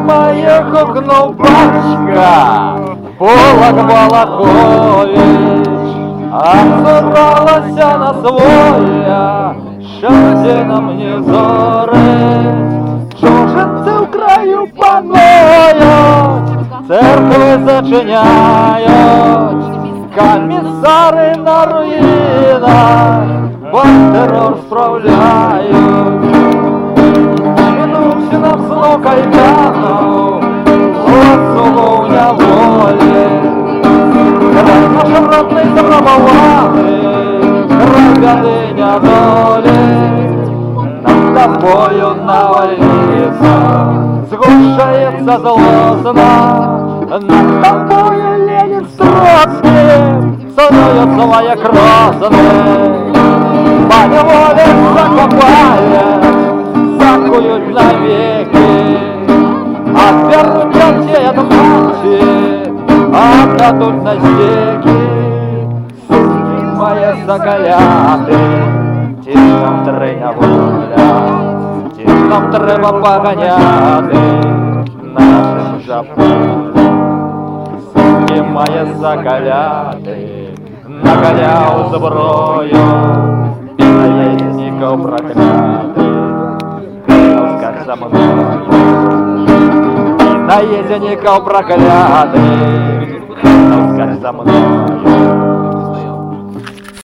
моє гукнув батька, Полак Балахович, а збиралася на своя, що де на мені зорить. Чужинці в краю панують, церкви зачиняють, комісари на руїнах, терор справляють. Чинувся нам зло кайдану, ласулу на волі. Край наш родний зробований, гробядиня долі. Над тобою навалится, сгущается злостно. Над тобою Ленин с Троцким становятся мои красные. Поневоле закопают, закуют навеки. Отвернут детей от мати, отдадут на стеки. Сыски мои закаляты, нам треба воля, нам треба поганяти нашим жапоном. Сумки має закаляти, накаляв зброю, і наєздників прокляти, Оскар за мною. І наєздників прокляти, Оскар за мною.